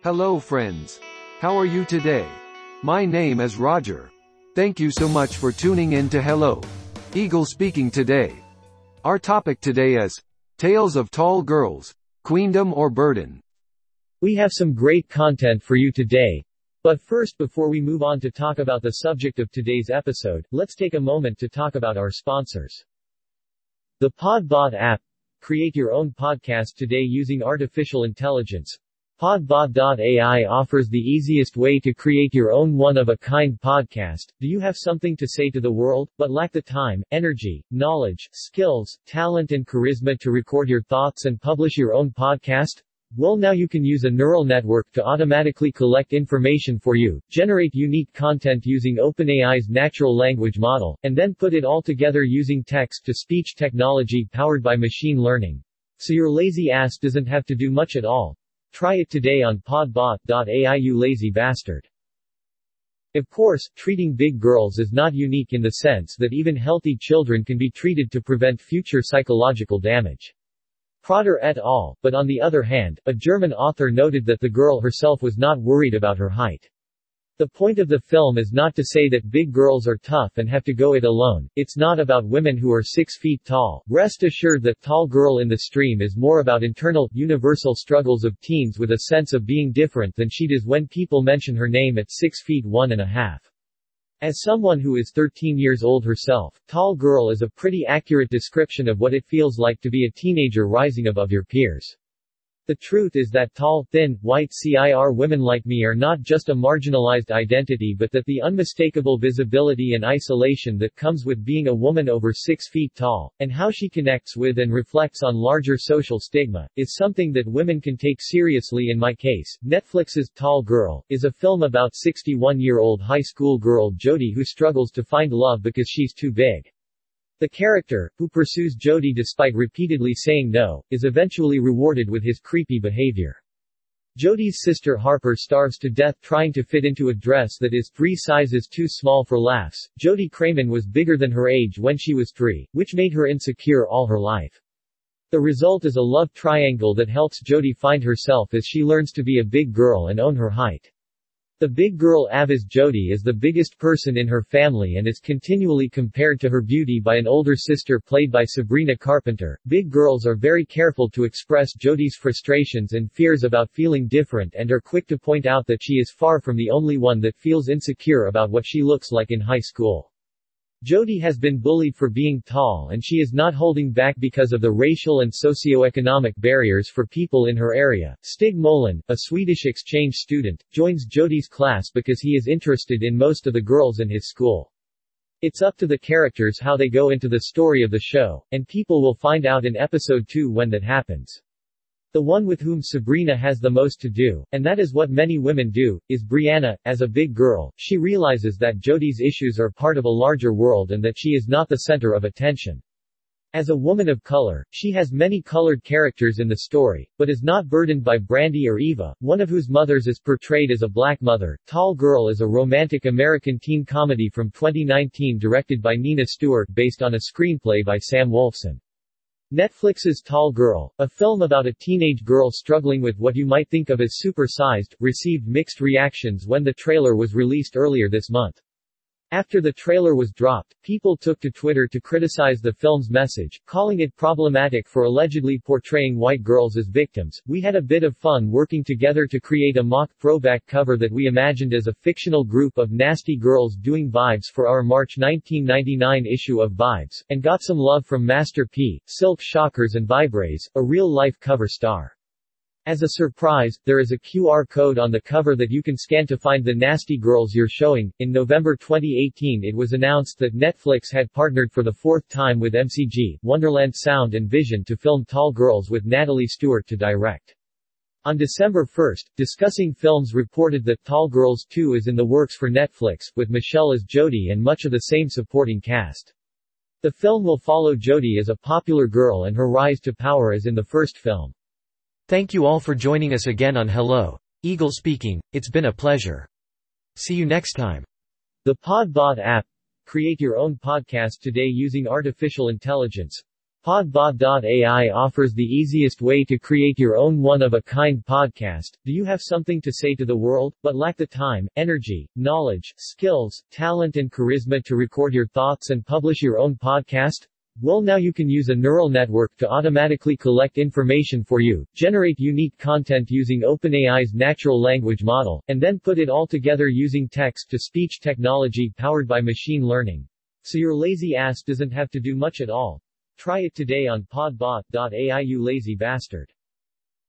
Hello friends. How are you today? My name is Roger. Thank you so much for tuning in to Hello Eagle Speaking today. Our topic today is Tales of Tall Girls, Queendom or Burden. We have some great content for you today. But first, before we move on to talk about the subject of today's episode, let's take a moment to talk about our sponsors. The Podbot app. Create your own podcast today using artificial intelligence. Podbot.ai offers the easiest way to create your own one-of-a-kind podcast. Do you have something to say to the world, but lack the time, energy, knowledge, skills, talent and charisma to record your thoughts and publish your own podcast? Well, now you can use a neural network to automatically collect information for you, generate unique content using OpenAI's natural language model, and then put it all together using text-to-speech technology powered by machine learning. So your lazy ass doesn't have to do much at all. Try it today on podbot.ai, you lazy bastard. Of course, treating big girls is not unique in the sense that even healthy children can be treated to prevent future psychological damage. Prater et al., but on the other hand, a German author noted that the girl herself was not worried about her height. The point of the film is not to say that big girls are tough and have to go it alone. It's not about women who are 6 feet tall. Rest assured that Tall Girl in the Stream is more about internal, universal struggles of teens with a sense of being different than she does when people mention her name at 6 feet 1.5. As someone who is 13 years old herself, Tall Girl is a pretty accurate description of what it feels like to be a teenager rising above your peers. The truth is that tall, thin, white CIR women like me are not just a marginalized identity, but that the unmistakable visibility and isolation that comes with being a woman over 6 feet tall, and how she connects with and reflects on larger social stigma, is something that women can take seriously. In my case, Netflix's Tall Girl is a film about 61-year-old high school girl Jody who struggles to find love because she's too big. The character, who pursues Jody despite repeatedly saying no, is eventually rewarded with his creepy behavior. Jody's sister Harper starves to death trying to fit into a dress that is 3 sizes too small for laughs. Jody Craman was bigger than her age when she was 3, which made her insecure all her life. The result is a love triangle that helps Jody find herself as she learns to be a big girl and own her height. The big girl Aviz Jody is the biggest person in her family and is continually compared to her beauty by an older sister played by Sabrina Carpenter. Big girls are very careful to express Jody's frustrations and fears about feeling different and are quick to point out that she is far from the only one that feels insecure about what she looks like in high school. Jody has been bullied for being tall and she is not holding back because of the racial and socioeconomic barriers for people in her area. Stig Molin, a Swedish exchange student, joins Jody's class because he is interested in most of the girls in his school. It's up to the characters how they go into the story of the show, and people will find out in episode 2 when that happens. The one with whom Sabrina has the most to do, and that is what many women do, is Brianna. As a big girl, she realizes that Jody's issues are part of a larger world and that she is not the center of attention. As a woman of color, she has many colored characters in the story, but is not burdened by Brandy or Eva, one of whose mothers is portrayed as a black mother. Tall Girl is a romantic American teen comedy from 2019 directed by Nina Stewart based on a screenplay by Sam Wolfson. Netflix's Tall Girl, a film about a teenage girl struggling with what you might think of as super-sized, received mixed reactions when the trailer was released earlier this month. After the trailer was dropped, people took to Twitter to criticize the film's message, calling it problematic for allegedly portraying white girls as victims. We had a bit of fun working together to create a mock throwback cover that we imagined as a fictional group of nasty girls doing Vibes for our March 1999 issue of Vibes, and got some love from Master P, Silk Shockers and Vibres, a real-life cover star. As a surprise, there is a QR code on the cover that you can scan to find the nasty girls you're showing. In November 2018, it was announced that Netflix had partnered for the 4th time with MCG, Wonderland Sound and Vision to film Tall Girls with Natalie Stewart to direct. On December 1, Discussing Films reported that Tall Girls 2 is in the works for Netflix, with Michelle as Jody and much of the same supporting cast. The film will follow Jody as a popular girl and her rise to power as in the first film. Thank you all for joining us again on Hello Eagle Speaking. It's been a pleasure. See you next time. The Podbot app. Create your own podcast today using artificial intelligence. Podbot.ai offers the easiest way to create your own one-of-a-kind podcast. Do you have something to say to the world, but lack the time, energy, knowledge, skills, talent and charisma to record your thoughts and publish your own podcast? Well, now you can use a neural network to automatically collect information for you, generate unique content using OpenAI's natural language model, and then put it all together using text-to-speech technology powered by machine learning. So your lazy ass doesn't have to do much at all. Try it today on podbot.ai, you lazy bastard.